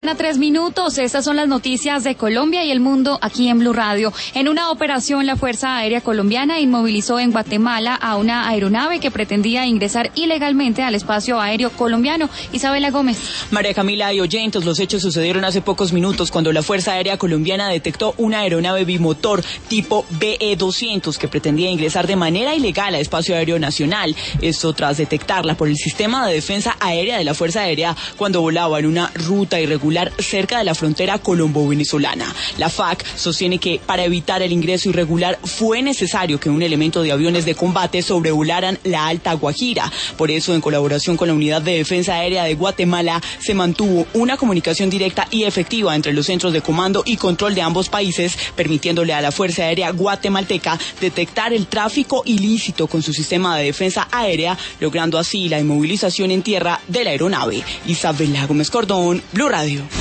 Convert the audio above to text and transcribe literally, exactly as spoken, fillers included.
Tres minutos, estas son las noticias de Colombia y el mundo aquí en Blue Radio. En una operación, la Fuerza Aérea Colombiana inmovilizó en Guatemala a una aeronave que pretendía ingresar ilegalmente al espacio aéreo colombiano. Isabela Gómez. María Camila y oyentes, los hechos sucedieron hace pocos minutos cuando la Fuerza Aérea Colombiana detectó una aeronave bimotor tipo B E doscientos que pretendía ingresar de manera ilegal al espacio aéreo nacional. Esto tras detectarla por el Sistema de Defensa Aérea de la Fuerza Aérea cuando volaba en una ruta irregular cerca de la frontera colombo-venezolana. La F A C sostiene que para evitar el ingreso irregular fue necesario que un elemento de aviones de combate sobrevolaran la Alta Guajira. Por eso, en colaboración con la Unidad de Defensa Aérea de Guatemala, se mantuvo una comunicación directa y efectiva entre los centros de comando y control de ambos países, permitiéndole a la Fuerza Aérea guatemalteca detectar el tráfico ilícito con su sistema de defensa aérea, logrando así la inmovilización en tierra de la aeronave. Isabela Gómez Cordón, Blue Radio.